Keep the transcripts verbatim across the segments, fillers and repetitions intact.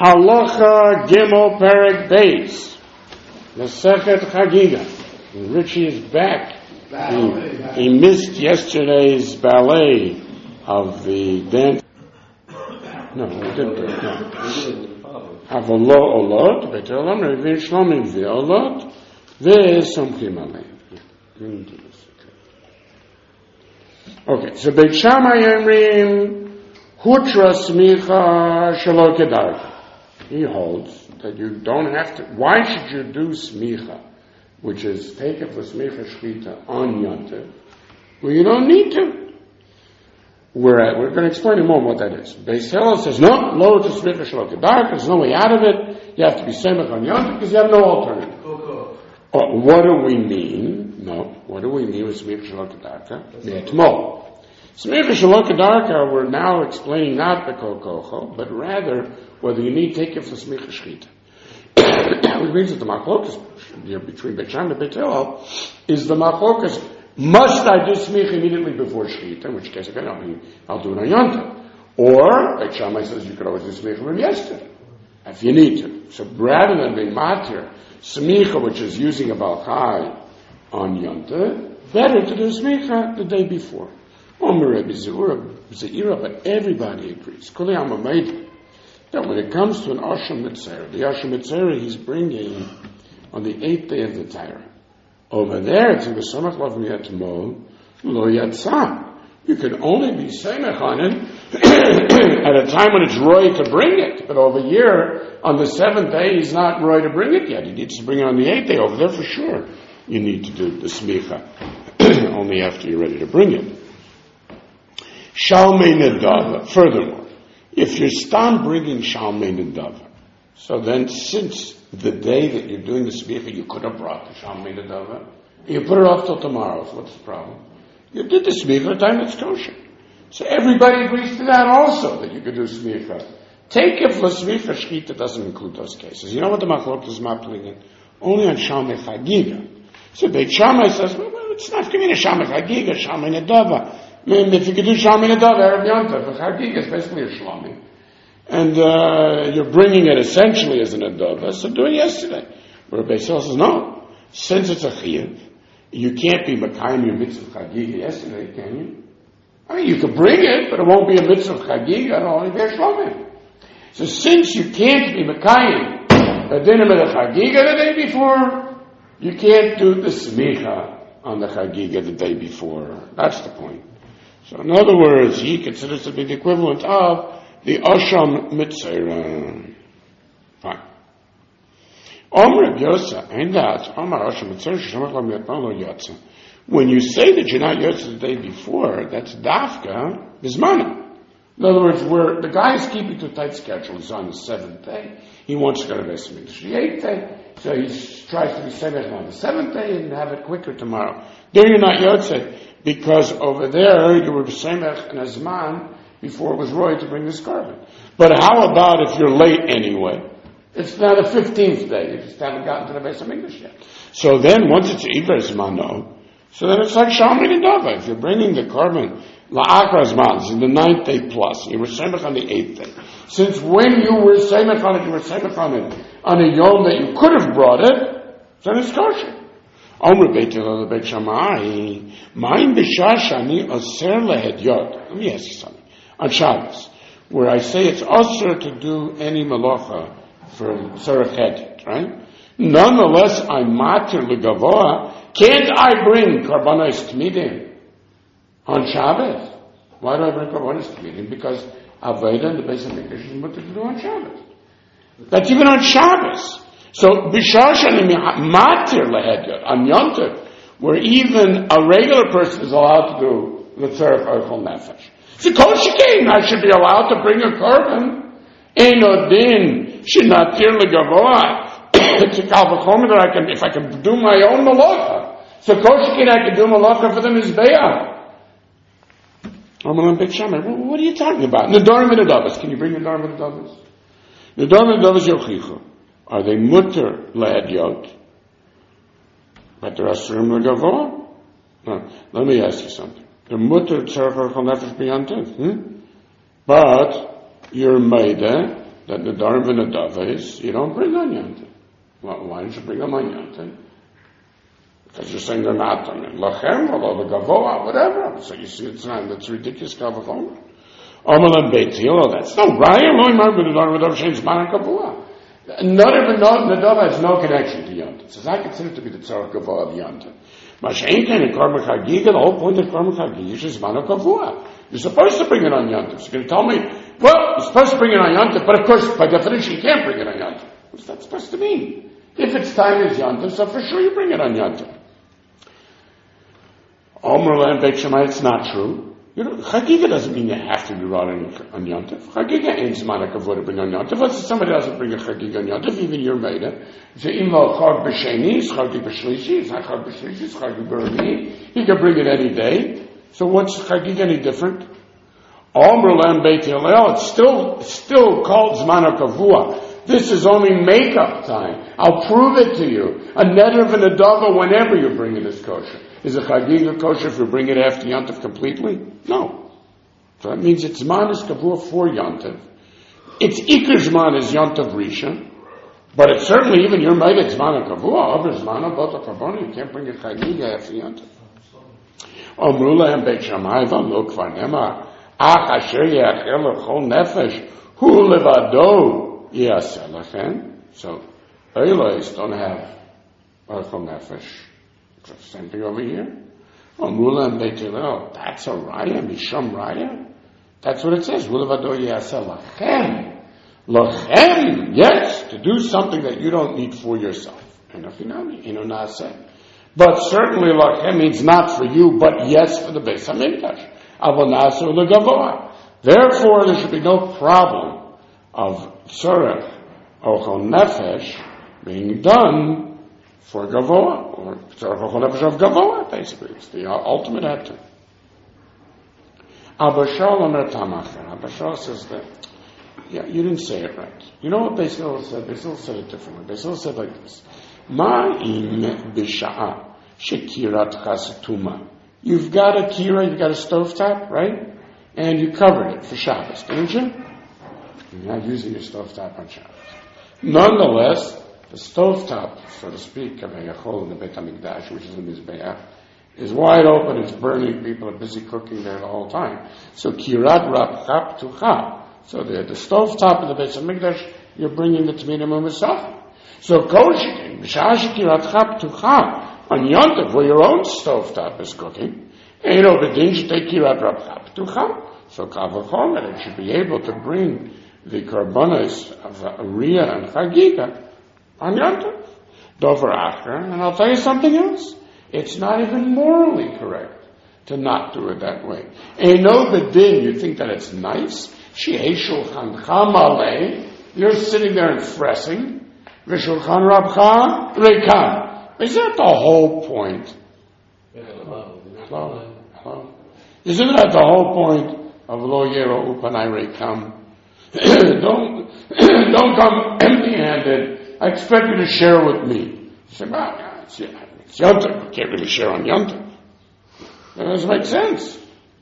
Halacha Gimel Perek Beis. Masechet Chagiga. Richie is back. He, he missed yesterday's ballet of the dance. No, we didn't do it. No. Havolo Olot, Betelam, Revin Shlomim Ve'olot, Ve'esomchim Aleim. Okay, so Beit Shammai Yomrim, Hutra Smicha Shelo Kedarka. He holds that you don't have to. Why should you do smicha, which is take it for smicha shchita on yontiv? Well, you don't need to. We're at, we're going to explain in a moment what that is. Beis Hillel says no, lo to smicha shelo kedarka. There's no way out of it. You have to be semich on yontiv because you have no alternative. Oh, what do we mean? No, what do we mean with smicha shelo kedarka? Me'etmol. Smicha shelo kedarka, we're now explaining not the kol kocho, but rather whether you need to take it for smicha shchita. Which means that the machlokas between Beit Shammai and Beit Hillel is the machlokas, must I do smicha immediately before shchita, in which case again I'll, be, I'll do it on yontiv. Or Beit Shammai says you could always do smicha from yesterday, if you need to. So rather than being matir, smicha, which is using a balchai on yontiv, better to do smicha the day before. Omer Rebbe Zeira, but everybody agrees. Kuli Amamaydi. That when it comes to an Asham Mitzera, the Asham Mitzera he's bringing on the eighth day of the Torah. Over there, it's in the Samach Lav Miyatmol, Lo Yatzam. You can only be Samech on it at a time when it's roy to bring it. But over here, on the seventh day, he's not roy to bring it yet. He needs to bring it on the eighth day. Over there, for sure, you need to do the Smicha only after you're ready to bring it. Shalmei Nedava. Furthermore, if you're stam bringing Shalmei Nedava, so then since the day that you're doing the smicha, you could have brought the Shalmei Nedava, you put it off till tomorrow. So what's the problem? You did the smicha at the time it's kosher. So everybody agrees to that also, that you could do smicha. Take it for smicha shchita doesn't include those cases. You know what the machlok is mapling in? Only on Shalmei Chagiga. So Beit Shammai says, well, well it's not giving a Shalmei Chagiga, Shalmei Nedava. I mean, if you could do Shalmei Nedava, Erev Yontav, the Chagiga is basically a Shlami. And uh, you're bringing it essentially as an Nedava, so do it yesterday. Where Beis Hillel says, no, since it's a Chiyuv, you can't be Makayim your mitzvah Chagiga yesterday, can you? I mean, you could bring it, but it won't be a mitzvah Chagiga, it'll only be a Shlami. So since you can't be Makayim the dinner of the Chagiga the day before, you can't do the Smicha on the Chagiga the day before. That's the point. So in other words, he considers to be the equivalent of the Asham Mitzera. Fine. Omer Yosa, and that, Omer Asham Mitzera, when you say that you're not Yosa the day before, that's Dafka, Bismana. In other words, where the guy is keeping to a tight schedule, he's on the seventh day, he wants to go to Beis Hamikdash the eighth day, so he tries to be Semech on the seventh day and have it quicker tomorrow. There you're not Yotzei, because over there you were Semech and Azman before it was Roy to bring this carbon. But how about if you're late anyway? It's now the fifteenth day, you just haven't gotten to the Beis Hamikdash yet. So then once it's Iver Zmano, so then it's like Shalmei Nedava. If you're bringing the carbon La'akra Zman, in the ninth day plus, you were Semech on the eighth day. Since when you were Semech on it, you were Semech on it on a Yom that you could have brought it, then it's kosher. Omer Beit Hillel Beit Shammai, Ma'im b'shashani aser lehedyot. Let me ask you something. On Shabbos, where I say it's aser to do any malacha for tzarech hedyot, right? Nonetheless, I'm matir legavoa. Can't I bring karbanos tmidim on Shabbos? Why do I bring karbanos tmidim? Because Aveda and the Beis Hamikdash is mutter to do on Shabbos. That's even on Shabbos. So b'shashani matir lehedyot on Yontiv, where even a regular person is allowed to do the tzarech oichel nefesh. So kol shekain, I should be allowed to bring a korban. Eino din shenatir legavoa. It's a kalvachomer that I can, if I can do my own malacha. So kol shekain, I can do malacha for the mizbeah. Amalan Beit Shammai, what are you talking about? Nedarim and Nedavos. Can you bring Nedarim and Nedavos? Nedarim and Nedavos yochicha. Are they mutter lehedyot? But they're asurim legavoa? No. Let me ask you something. They're mutter tzarech oichel nefesh b'yantiv. Hmm? But you're meida that that Nadarim and Nadava is, you don't bring on Yontif. Well, why don't you bring them on Yontif? Because you're saying they're not on it. Lachem, or the Gavoa, whatever. So you see, it's not, that's ridiculous, Gavoa. Omelam Beitil, that's no Raya, no Imar, but Nadarim and Nadava, Shem Zman Gavoa. Not even Nadava has no connection to Yontif. So I consider it to be the Tzarech Gavoa of Yontif. Masha'inken and Korban Chagiga, the whole point of Korban Chagiga is Zman Gavoa. You're supposed to bring it on Yontif. So you're going to tell me, well, you're supposed to bring it on Yontif, but of course, by definition, you can't bring it on Yontif. What's that supposed to mean? If it's time is Yontif, so for sure you bring it on Yontif. Omer and Beit Shammai, it's not true. You know, Chagiga doesn't mean you have to be running on Yontif. Chagiga ain't Zman HaKavod to bring on Yontif. Let's say somebody doesn't bring a Chagiga on Yontif, even your maida. So, Imlo Chag B'Sheni, it's Chag B'Shlishi, it's not Chag B'Shlishi, it's Chag B'Rami. He can bring it any day. So what's Chagiga any different? Omer and Beit Hillel, it's still, it's still called Zman HaKavua. This is only make-up time. I'll prove it to you. A neder and a dava whenever you bring it is kosher. Is a chagiga kosher if you bring it after Yontif completely? No. So that means it's Zman is kavua for Yontif. Its Iker Zman is Yontif Rishon. But it's certainly even your might it's Zman kavua. Over Zman about the kavona, you can't bring a chagiga after Yontif. Omrula and Beit Shammai v'lo kvar nemar ach asher yachel l'chol nefesh hu levado yaseh lachem. So Eilos don't have l'chol nefesh. Same thing over here. Omrula and Beit Hillel, that's a raya, misham raya. That's what it says. Ulevado yaseh lachem. Lachem, yes, to do something that you don't need for yourself. Enofinami, inonaseh. But certainly lachem means not for you, but yes for the Beis HaMikdash. Avonasu legavoa. Therefore, there should be no problem of tzorech ochel nefesh being done for Gavoa, or Tzarech of Gavoa, basically. It's the ultimate heter. Abba Shaul Omer Tamacher. Abba Shaul says that, yeah, you didn't say it right. You know what Beis Hillel said? Beis Hillel said it differently. Beis Hillel said like this. Ma'im b'sha'a shekirat chasatuma. You've got a kira, you've got a stovetop, right? And you covered it for Shabbos, didn't you? You're not using your stovetop on Shabbos. Nonetheless, the stovetop, so to speak, of Hayachol in the Beit HaMikdash, which is the Mizbeach, is wide open, it's burning, people are busy cooking there the whole time. So, Kirat Rabchap Tucha. So, the, the stovetop of the Beit HaMikdash, you're bringing the Tmina Mumasach. So, Koshikin, B'shash Kirat Chap Tucha, on Yontif, where your own stovetop is cooking, Eino B'din Shtei Kirat Rabchap Tucha. So, Kavachomer, it should be able to bring the Karbonos of Ariyah and Chagiga on Yontif. Dover Acher, and I'll tell you something else. It's not even morally correct to not do it that way. Eino B'din, you think that it's nice? She'ei Shulchan Chamalei, you're sitting there and fressing. V'Shulchan Rabcha Rekam. Is that the whole point? Hello? Hello? Isn't that the whole point of Lo Yero Upanai Rekam? Don't, don't come empty-handed. I expect you to share with me. You say, well, yeah, it's, yeah, it's Yontif. You can't really share on Yontif. That doesn't make sense.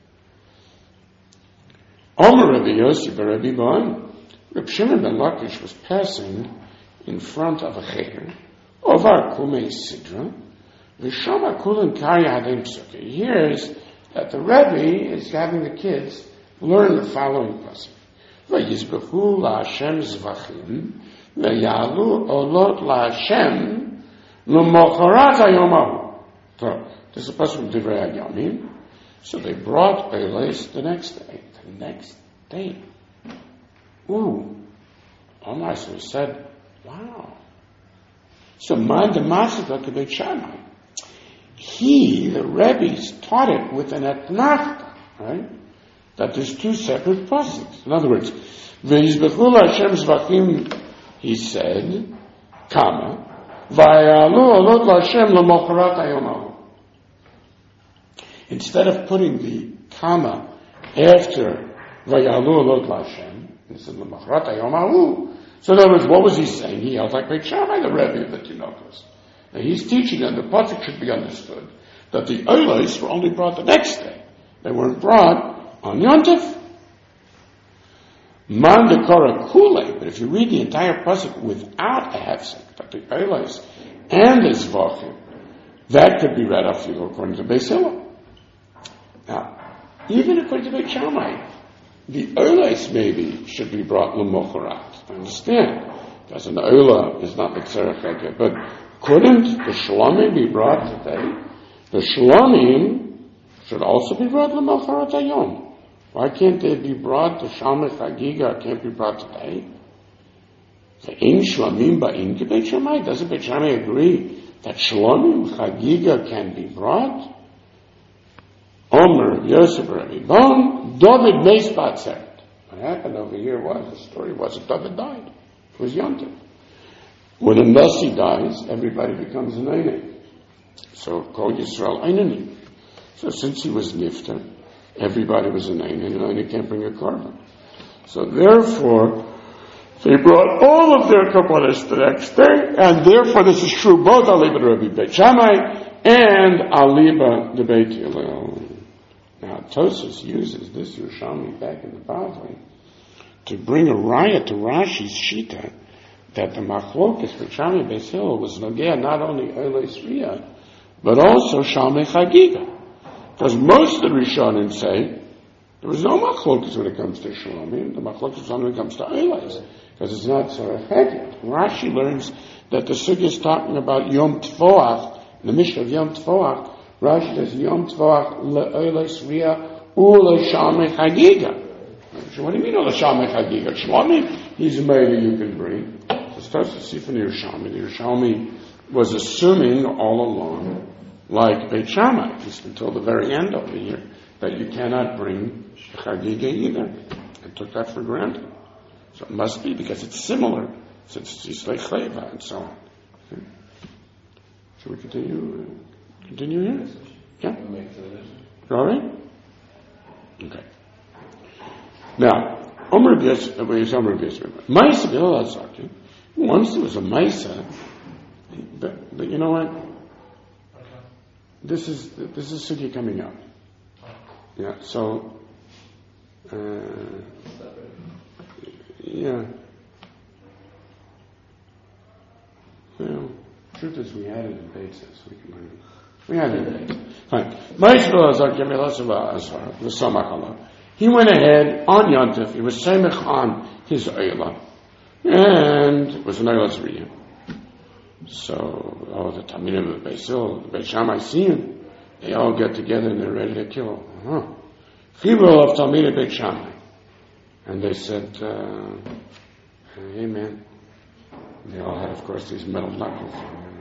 Omer Rabbi Yossi Rabbi Ban. Reb Shimon ben Lakish was passing in front of a cheder. Ovar Kumei Sidra. V'shama Kulim Karya Hadim Psuki. He hears that the Rebbe is having the kids learn the following passage. V'yizbechu la'Hashem zvachim. Ve'yalu olot la'Hashem l'mocharat hayomahu. So, this is a passage from Divrei HaYamim. So they brought Eilos the next day. The next day. Ooh. Omar, so he said, wow. So man the Masika to Beit Shammai. He, the Rebbe's, taught it with an etnachta, right? That there's two separate passages. In other words, Ve'yizbechu Hashem zvachim, he said, Kama, Va'yalu olot l'Hashem l'mocharat hayomahu. Instead of putting the Kama after Va'yalu olot l'Hashem, he said l'mocharat hayomahu. So in other words, what was he saying? He held like Beit Shammai, the Rebbe of the Tinochos. And he's teaching, and the pasuk should be understood, that the Eilos were only brought the next day. They weren't brought on Yontif. Man de Korah Kule, but if you read the entire pasuk without a hefsek, that the Eilis and the Zvachim, that could be read off you according to Beis Hillel. Now, even according to Beit Shammai, the Eilis maybe should be brought l'mocharat. I understand, because an Eilah is not the tzarech, but couldn't the Shlomim be brought today? The Shlomim should also be brought l'mocharat hayom. Why can't they be brought? The Shalmei Chagiga can't be brought today. The Ein Shlomim ba'in to Beit Shammai. Doesn't Beit Shammai agree that Shlomim Chagiga can be brought? Omer Yosef Rabbi Bon David Meis Batzeret. What happened over here was the story was that David died. It was Yom Tov. When a Nasi dies, everybody becomes an Einim. So called Yisrael Einani. So since he was Nifter, everybody was an Einim, and Einim can't bring a korban. So therefore, they brought all of their korbanos the next day, and therefore this is true both Aliba Rabbi Beit Shammai and Aliba the Beit Hillel. Now Tosfos uses this Yerushalmi back in the Bavli to bring a riot to Rashi's Shita that the Machlokes Beit Shammai Beit Hillel was nogea not only Eilis Riyah but also Shalmei Chagiga. Because most of the Rishonim say there was no Machlokes when it comes to Shlomim. The Machlokes is only when it comes to Eilis, because it's not so effective. Rashi learns that the Sugya is talking about Yom Tvoach, the Mishnah of Yom Tvoach. Rashi says Yom Tvoach le'Eilis Riyah u'le'Shalmei Chagiga. What do you mean u'le'Shalmei Chagiga? Shlomim, he's maybe you can bring. So it starts to see from the Yerushalmi. The Yerushalmi was assuming all along, like Beit Shammai, at least until the very end of the year, that you cannot bring Chagiga either. I took that for granted. So it must be because it's similar, since it's Yislei Chayva and so on. Okay. Shall we continue? Uh, continue here? Yeah? All right? Okay. Now, Omer B'Yis, where's Omer B'Yis? Maisa B'Yil HaZaki. Once there was a Maisa, but, but you know what? This is this is Sugi coming up. Yeah, so uh, yeah. Well, truth is we had it in basis. We can learn it. We had it in basis. Fine. He went ahead on Yontif. He was semech on his Eilah, and it was an Eilah Zriyah. So, oh, the Talmidim of the Beis Hillel, the Beit Shammai see him. They all get together and they're ready to kill him. Uh-huh. Chibur of Talmidim Beit Shammai. And they said, uh, hey man. They all had, of course, these metal knuckles.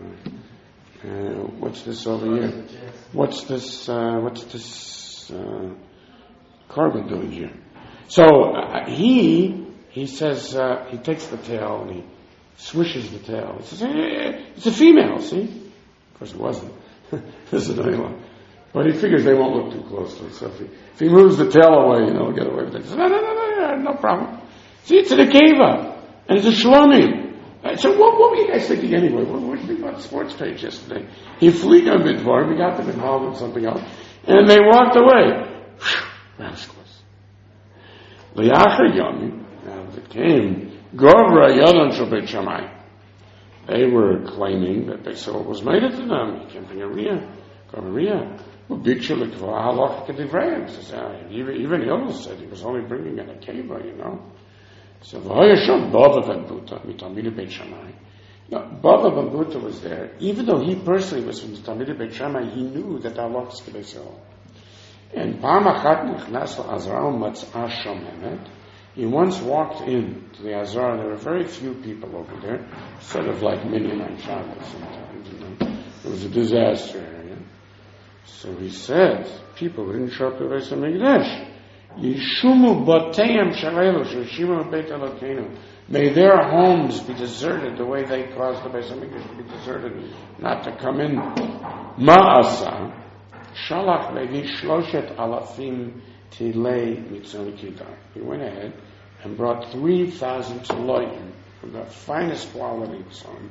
Uh, what's this over here? What's this, uh, what's this, uh, carbon doing here? So, uh, he, he says, uh, he takes the tail and he swishes the tail. He says, hey, it's a female, see? Of course it wasn't. This is an Eilah. But he figures they won't look too closely. So if he, if he moves the tail away, you know, he'll get away with it. He says, no, no, no, no, no, no problem. See, it's an Akeva. And it's a Shlomim. So what, what were you guys thinking anyway? What, what did you think about the sports page yesterday? He flew a bit for him. He got them involved in something else. And they walked away. Rascals. L'yachar Yom, now it came, Govra Yadon Shel Beit Shammai. They were claiming that Beit Hillel was made it to them. He can't bring a Riyah. Got a Riyah. Well, Bikshu L'kva Halach K'divrayim. Says, even, even Hillel said he was only bringing an Akeva, you know. So, V'hoyashon Bava ben Buta, Mitalmidei Beit Shammai. Now, Bava ben Buta was there. Even though he personally was from the Talmidei Beit Shammai, he knew that the halach is Beit Hillel. And Pam Achat Nichnas L'Azra Matzah Shomemet. He once walked in to the Azar. There were very few people over there, sort of like Minyan on Shabbos sometimes. You know, it was a disaster area. So he said, people didn't show up to Beis Hamikdash. Yishumu Bateim Shalelu Sheshimu Beit Elokeinu. May their homes be deserted the way they caused the Beis Hamikdash to be deserted, not to come in. Ma'asa Shalach Levi Shloshet Alafim Tilei Mitzoni Kidar. He went ahead and brought three thousand taloyim from the finest quality son.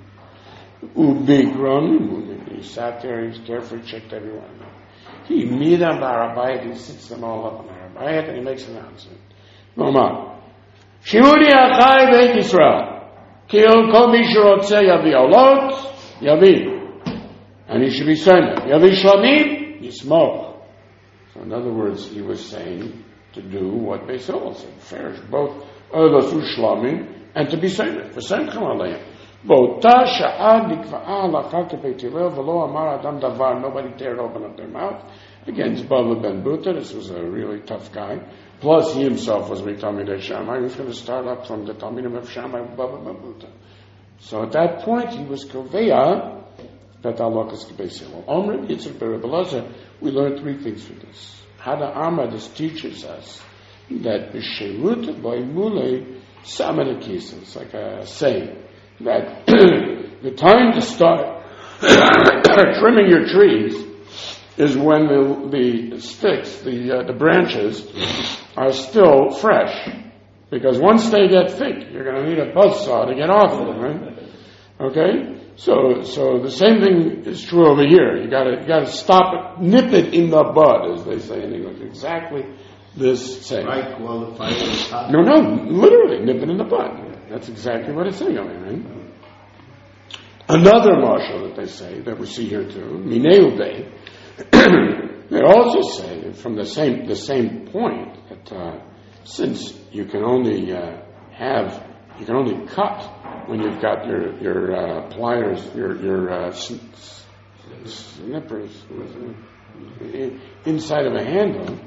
Ubigron, he sat there, he was carefully checked everyone out. He midam barabayit, he sits them all up on Arabayit and he makes an announcement. Mama, Shimuni achai beit Yisrael. Kil kol mi shirotze yavi olot, yavi. And he should be saying it. Yavi shlamim, yismoch. So in other words, he was saying to do what Beis Hillel said. Fair, both olasu shlamim and to be saying it. V'senchem aleim. B'ota sha'a nikva'a alakha k'beit Hillel v'lo amar adam davar. Nobody dared open up their mouth against Bava ben Buta. This was a really tough guy. Plus, he himself was Talmidei Shammai. He was going to start up from the Talmidim of Shammai, Bava ben Buta. So at that point, he was Koveya, that Alokas Beis Hillel. Omrim Yitzchak Bereb Elazar. We learned three things from this. Hada Amar, this teaches us that B'Sherut B'Imulei Samanakisa. It's like a saying that the time to start trimming your trees is when the, the sticks, the uh, the branches, are still fresh. Because once they get thick, you're going to need a buzzsaw to get off of them, right? Okay? So so the same thing is true over here. You gotta you gotta stop it, nip it in the bud, as they say in English. Exactly this saying. Right while the fire is hot. No, no, literally nip it in the bud. That's exactly what it's saying over here, right? Another marshal that they say, that we see here too, Mineu Bey, they also say from the same the same point that uh, since you can only uh, have you can only cut when you've got your your uh, pliers, your your uh, snippers inside of a handle,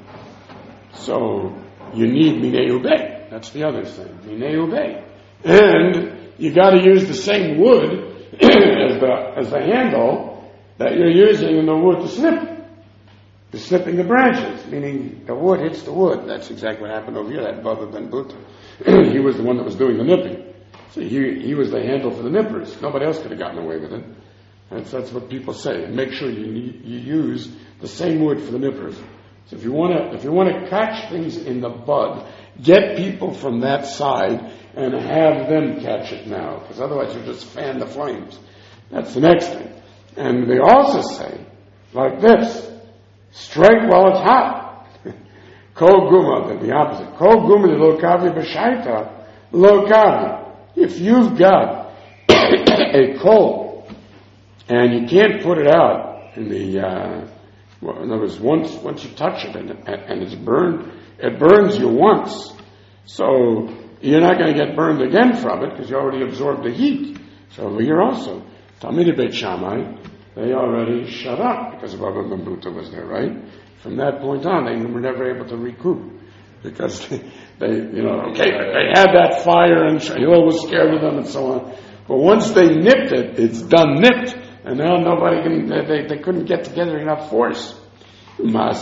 so you need minei ubei. That's the other thing, minei ubei, and you got to use the same wood as the as the handle that you're using in the wood to snip. The snipping the branches, meaning the wood hits the wood. That's exactly what happened over here, that Bava ben Buta. He was the one that was doing the nipping. So he he was the handle for the nippers. Nobody else could have gotten away with it. That's, that's what people say. Make sure you you use the same wood for the nippers. So if you want to if you want to catch things in the bud, get people from that side and have them catch it now, because otherwise you just fan the flames. That's the next thing. And they also say, like this, strike while it's hot. Kol guma, the opposite. Kol guma lo kavi b'shaita lo kavi. If you've got a coal and you can't put it out in the, uh, well, in other words, once once you touch it and, and it's burned, it burns you once. So you're not going to get burned again from it because you already absorbed the heat. So over here also, Talmidei Beit Shammai, they already shut up because Bava ben Buta was there, right? From that point on, they were never able to recoup because they, they you know, okay, they had that fire and Shaul was scared of them and so on. But once they nipped it, it's done nipped, and now nobody can, they, they, they couldn't get together enough force. Then there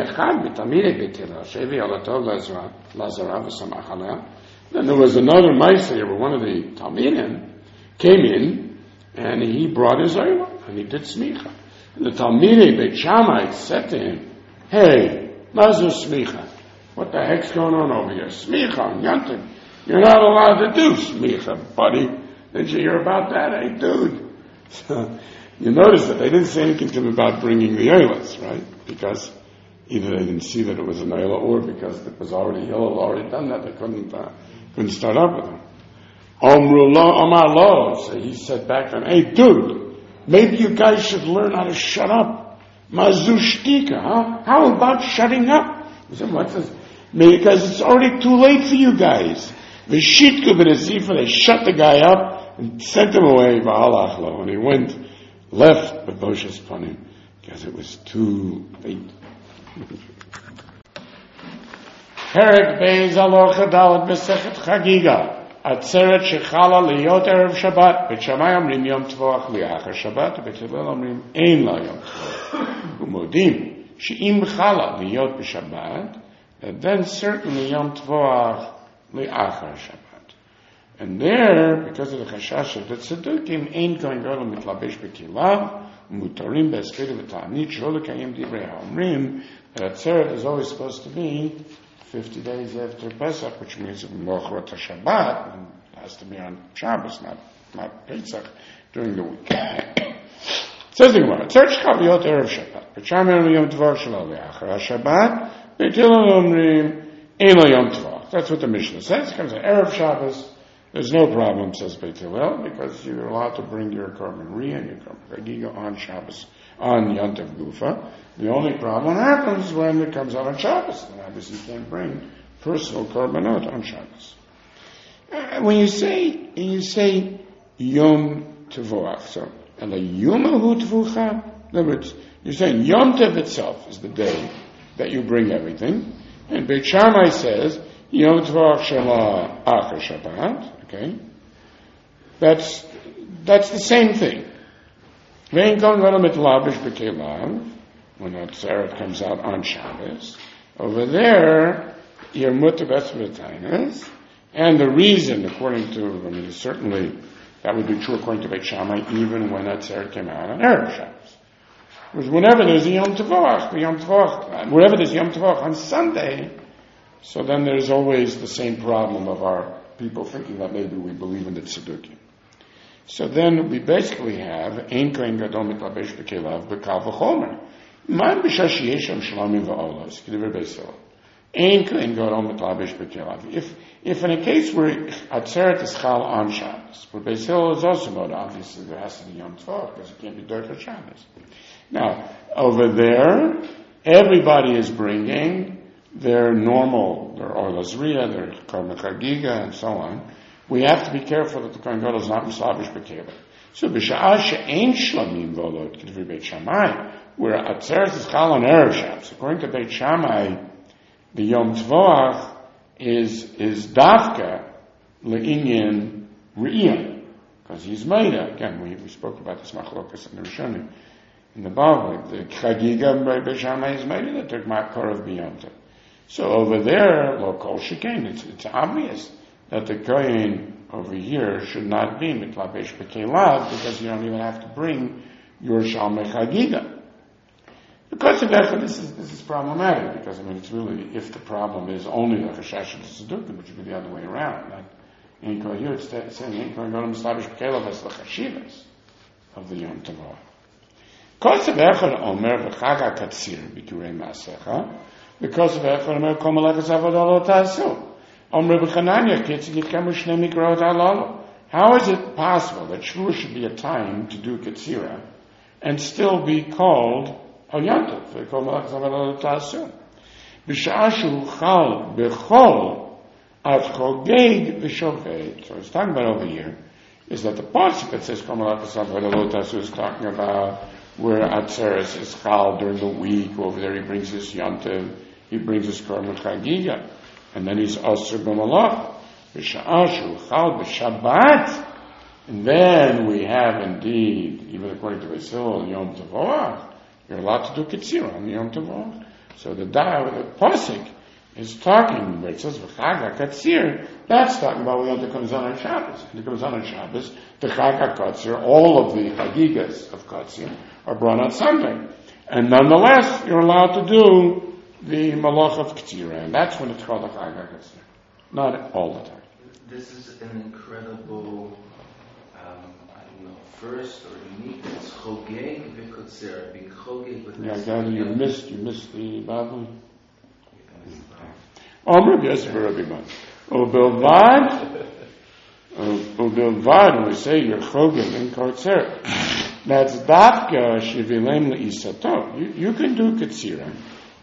was another Ma'aser here where one of the Talmidim came in and he brought his oil. And he did smicha. And the Talmidei Beit Shammai said to him, "Hey, mazu smicha? What the heck's going on over here? Smicha on Yantiv. You're not allowed to do smicha, buddy. Did you hear about that? Hey, dude." So you notice that they didn't say anything to him about bringing the oilas, right? Because either they didn't see that it was an oila, or because it was already Hillel already done that, they couldn't uh, couldn't start up with him. Omru lo, Omar lo. So he said back to him, "Hey, dude, maybe you guys should learn how to shut up. Mazushtika, huh? How about shutting up?" He said, "What is?" Because it's already too late for you guys. The shitku b'nezifa, they shut the guy up and sent him away. V'halachlo, and he went left with Moshe's panim because it was too late. Perek Beis Alocha Dalet Mesechet Chagiga. Atzeret shechala liyot erev Shabbat. Beit Shammai omrim yom tvoach liachar Shabbat. Beit Hillel omrim ein la yom tvoach. Umodim she'im chala liyot b'Shabbat. And then certainly yom tvoach liachar Shabbat. And there, because of the chashash of the tzedukim, ein kohen gadol mitlabesh b'kilav mutarim be'eskedim v'ta'anit shelo lekayim divrei ha'omrim. That atzeret is always supposed to be fifty days after Pesach, which means Mochrat Shabbat, and it has to be on Shabbos, not not Pesach, during the week. It says the Gemara, Tzarech Chaviyot Erev Shabbat, B'Shammai Yom Tov Shelo Le'achar HaShabbat, Beit Hillel Omrim Ein Lo Yom Tov. That's what the Mishnah says. It comes on Erev Shabbos. There's no problem, says Beit Hillel, because you're allowed to bring your Korban Riyah and your Korban Chagiga on Shabbos, on Yom Tov Gufa. The only problem happens when it comes out on Shabbos. And obviously you can't bring personal Korbanot on Shabbos. Uh, when you say, you say Yom Tevoach, so, and a Yomahu Tevucha, in other words, you're saying Yom Tov itself is the day that you bring everything. And Beit Shammai says, Yom Tevoach Shema Acher Shabbat. Okay, that's that's the same thing. When that Tzeret comes out on Shabbos, over there, you're mutter b'tzvetainus, and the reason, according to, I mean, certainly that would be true according to Beit Shammai, even when that Tzeret came out on Erev Shabbos. Because whenever there's a Yom Tevoach, Yom Tevoach, wherever there's Yom Tevoach on Sunday, so then there's always the same problem of our people thinking that maybe we believe in the Tzedukim. So then we basically have Ein Kohen Gadol Mitlabesh B'Kelav B'Kal V'Chomer. Man B'Shash Yesham Shalomim V'Olos K'divrei Beis Hillel. Ein Kohen Gadol Mitlabesh B'Kelav. If if in a case where Atzeret is Chal on Shabbos, but Beis Hillel is also not, obviously there has to be Yom Tov because it can't be dirt for Shabbos. Now over there, everybody is bringing their normal, their Orlas Riyah, their Korban Chagiga, and so on. We have to be careful that the Kohen Gadol is not Mislavish B'Keva. So, B'sha'ah she'ein shlamim volot, K'divri Beit Shammai, where Atzeret is Chal on Erev Shabbos. According to Beit Shammai, the Yom Tvoach is, is Dafka Le'inyan Riyah, because he's Maida. Again, we, we spoke about this Machlokas in the Rishonim, in the Bavli. The Chagiga by Beit Shammai is Maida, that took Makarav B'Yom Tov. So over there, lo kol shekain, it's, it's obvious that the kohen over here should not be mitlabesh b'kelav because you don't even have to bring your shalmei chagiga. Because of that, this is this is problematic because I mean it's really if the problem is only the chashash and tzedukim, which would be the other way around. Not in kohen here, it's saying in kohen gadol mitlabesh b'kelav as the chashivas of the yom tovah. Because of echad omer v'chag hakatzir b'turei maasecha. Because of that, Omer Kol Malachas Avodah Lo Ta'asu. Omer B'Chananya Kitzig Yitkemu Shnei Mikrot Halalu. How is it possible that Shavuot should be a time to do Ketzira and still be called Al Yom Tov? Kol Malachas Avodah Lo Ta'asu. B'Sha'ah Shu Chal B'Chol Ad Chogeg V'Shoved. So it's talking about over here is that the pasuk that says Kol Malachas Avodah Lo Ta'asu is talking about where Atzeres is Chal during the week. Over there he brings his Yom Tov. He brings his Korban Chagiga, and then he's Asur B'Malach, B'Sha'ah Shu Chal B'Shabbat, and then we have indeed, even according to Beis Hillel, Yom Tevoach, you're allowed to do Ketzira on Yom Tevoach. So the da, the pasuk is talking where it says V'Chag HaKatzir. That's talking about when it comes on on Shabbos. When it comes on on Shabbos, the Chag HaKatzir, all of the Chagigas of Katzir are brought on Sunday, and nonetheless you're allowed to do the malach of Ketzira, and that's when it's called a Chag HaKatzir. Not all the time. This is an incredible, um, I don't know, first or unique. It's Chogeg v'Ketzira, being Chogeg with. Yeah, Gavin, you missed, you missed the Bible. Omer, yes, for everybody. Ubilvad, ubilvad. When we say you're Chogeg and Ketzira, that's Dafka Shivilem Le'isato. You you can do Ketzira.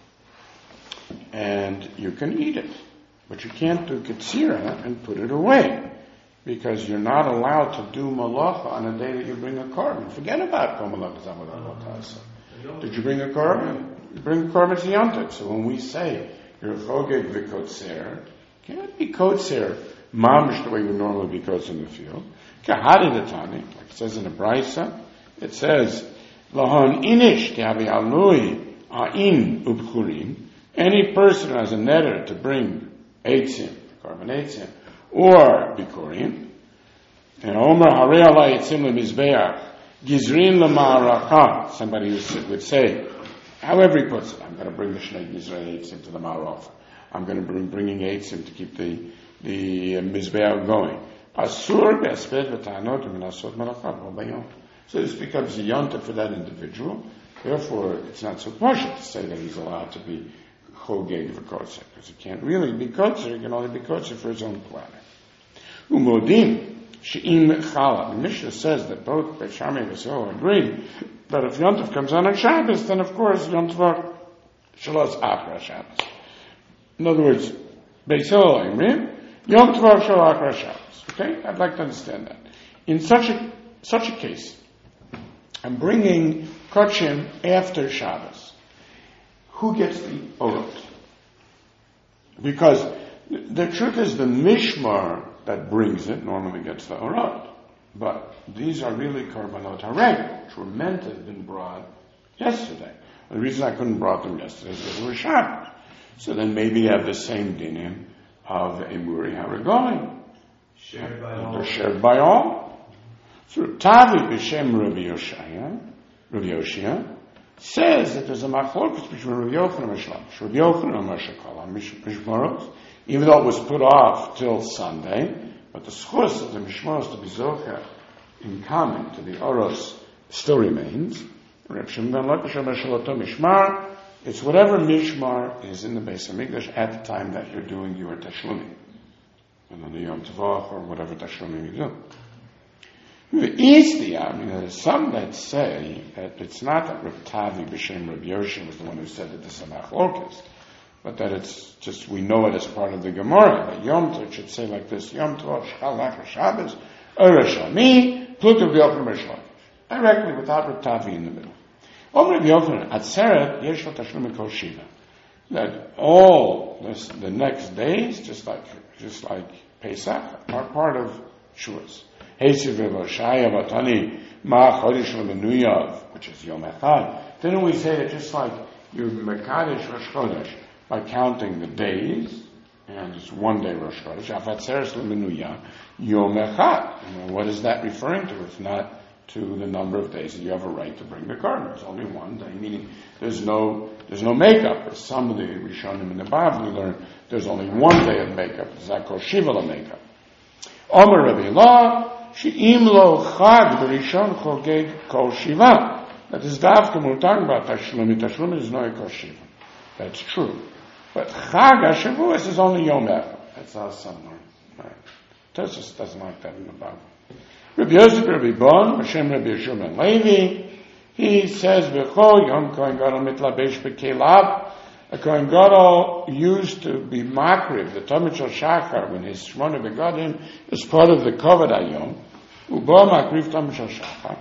And you can eat it. But you can't do Ketzira and put it away. Because you're not allowed to do Malacha on a day that you bring a korban. Forget about Kol Malachas Avodah Lo Ta'asu. Did you bring a korban? You bring a korban to Yom Tov. So when we say you're Chogeg v'Kotzer, can't be Kotzer mamish the way you would normally be Kotzer in the field. Kahadi Datani, like it says in the Brisa, it says, Lahon inish te'avi alui a'in ubchurim. Any person who has a neder to bring eitzim, korban eitzim, or bikurim, and Omer harei alai eitzim lemizbeach, gizrin lema'aracha, somebody would say, however he puts it, I'm going to bring the shnei gizrei eitzim to the ma'arach. I'm going to bring bringing eitzim to keep the the uh, mizbeach going. Asur be'asped v'tanot u'minasot malacha b'bayom. So this becomes a yonta for that individual. Therefore, it's not so partial to say that he's allowed to be chogeg v'kotzer, because he can't really be kotzer, he can only be kotzer for his own planet. Umodim, she'im chala. The Mishnah says that both Beit Shammai and Yisrael agree that if Yom Tov comes on on Shabbos, then of course Yom Tov shalos achra Shabbos. In other words, Beit Hillel Omrim, Yom Tov shalos achra Shabbos. Okay, I'd like to understand that. In such a such a case, I'm bringing Kochim after Shabbos. Who gets the orot? Because the truth is the Mishmar that brings it normally gets the orot. But these are really Karbanot Hareg, which were meant to have been brought yesterday. The reason I couldn't brought them yesterday is because they were Shabbos. So then maybe you have the same dinim of Emuri Haragonim. Shared by all. They're shared by all. So Tavi B'Shem Rabbi Yoshaya, Rabbi Yoshia, says that there's a machlokus between Rabbi Yochanan and Mishlomish. Rabbi Yochanan and Moshe Kala, Mishmaros, even though it was put off till Sunday, but the schus of the Mishmaros to be zocher in common to the Oros still remains. Reb Shimon ben Levi Mishmar, it's whatever Mishmar is in the Beis HaMikdash at the time that you're doing your Tashlumim. And on the Yom Tovach or whatever Tashlumim you do. The East, I mean, there's some that say that it's not that Reb Tavi B'Shem Reb Yoshia was the one who said that this is a machlokes, but that it's just, we know it as part of the Gemara. But Yom Tov should say like this, Yom Tov Shchal Achar Shabbos, Eresh Ami, Pluto V'Yochanan Mishlomish. Directly without Reb Tavi in the middle. Om Reb Yochanan, Atzeret, Yesh Lo Tashlum Kol Shiva. That all this, the next days, just like, just like Pesach, are part of Shavuos. Which is Yom Echad. Didn't we say that just like you Mekadesh Rosh Chodesh by counting the days, and it's one day Rosh Chodesh, Afatzeres L'Menuya, Yom Echad. What is that referring to? If not to the number of days that you have a right to bring the carbon. It's only one day, meaning there's no there's no makeup. Or some of the Rishonim in the Bible we learn there's only one day of makeup. It's not called Shiva makeup. Omer Rabbi Allah. She'im lo chag b'rishon chogeg kol shiva. That is davka when we're talking about Tashlumi. Tashlumi is no kol shiva. That's true. But chag HaShavuos is only Yom Echad. That's how some learn. Right. Tosfos doesn't like that in the Bible. Rabbi Yosef Rabbi Bon, Hashem Rabbi Yeshua ben Levi, he says, B'chol Yom Kohen Gadol mitlabesh b'kelav. A Kohen Gadol used to be makriv, the Tamid Shel Shachar, when his Shmona Begadim is part of the Kovod Hayom, Ubo makriv Tamid Shel Shachar,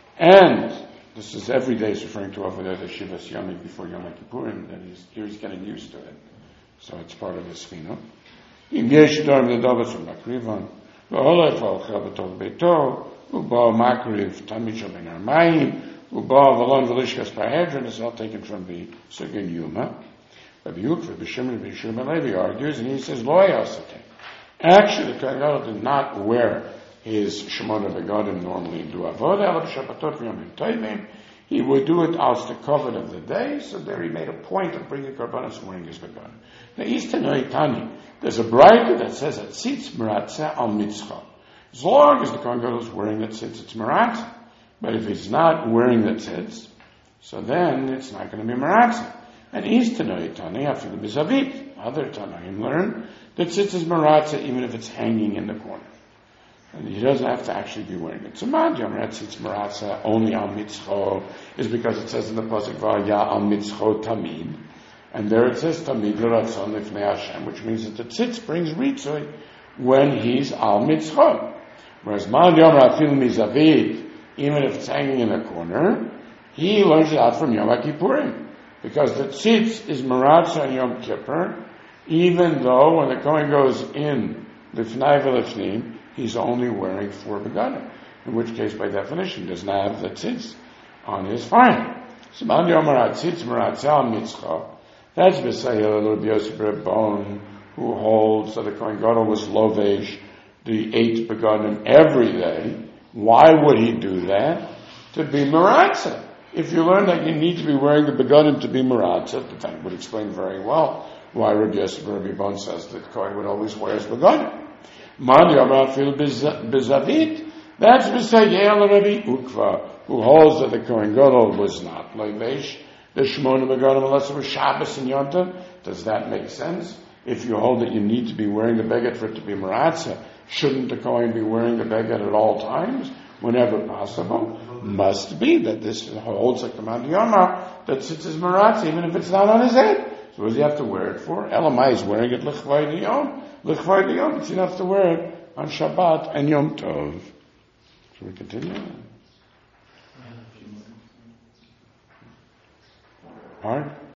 and this is every day is referring to over there the Shivas Yomim before Yom Kippurim, that he's, here he's getting used to it. So it's part of his Sfina. Im yesh dorm the Dovas of Makrivon, V'olef al-Chel B'tol Beito, Ubo makriv Tamid Shel Ben Armayim, Ubo V'lon V'lishkas Parhedron, is all taken from the Sugan Yuma. Rabbi Yukva, B'Shimon, B'Yishur Ben Levi argues, and he says, Lo Yasake. Actually, the Kohen Gadol did not wear his Shemona Begadim normally do Avodah, Ela B'Shabbatot V'Yomim Tovim. He would do it as the covet of the day, so there he made a point of bringing Karbanos and wearing his Begadim. Now, Eastern Tani, there's a brayta that says that Tzitz Meratzeh Al Mitzcha. As long as the Kohen Gadol is wearing that tzitz, it's Meratzeh. But if he's not wearing the tzitz, so then it's not going to be Meratzeh. And Eastern Tani, after the Bizavit, other Tanaim learn that tzitz is Meratzeh even if it's hanging in the corner. And he doesn't have to actually be wearing it. So Madhyam Tzitz Meratzeh only Al Mitzcho is because it says in the Pasuk V'aya Al Mitzcho Tamid. And there it says Tamid L'Ratzon Lifnei Hashem, which means that the tzitz brings Ritzoi when he's Al Mitzcho. Whereas Madhyam Rafil Mizavit, even if it's hanging in a corner, he learns it out from Yom Kippurim. Because the tzitz is Meratzeh on Yom Kippur, even though when the Kohen goes in Lifnai V'Lifnim, he's only wearing four begadim. In which case, by definition, does not have the tzitz on his fine. So Man Yomer HaTzitz Meratzeh Al Mitzcha. That's B'Sayel Rabbi Yosef Bon, who holds that the Kohen Gadol was lovesh the eight begadim every day. Why would he do that? To be Meratzeh. If you learn that you need to be wearing the begadim to be Meratzeh, that would explain very well why Rabbi Yosef Rabbi Bon says that Kohen would always wear his begadim. Man Yamrafil Bizavit, that's B'Sayel Rabbi Ukva, who holds that the Kohen Gadol was not Levesh The Shmona Begadim unless it was Shabbos and Yom Tov. Does that make sense? If you hold that you need to be wearing the beged for it to be Maratza, shouldn't the Kohen be wearing the beged at all times, whenever possible? Must be that this holds like the Mount Yoma, that since it's Maratza, even if it's not on his head. So what does he have to wear it for? Elamai is wearing it L'chvay D'Yom. L'chvay D'Yom, but he doesn't have to wear it on Shabbat and Yom Tov. Should we continue? Hard?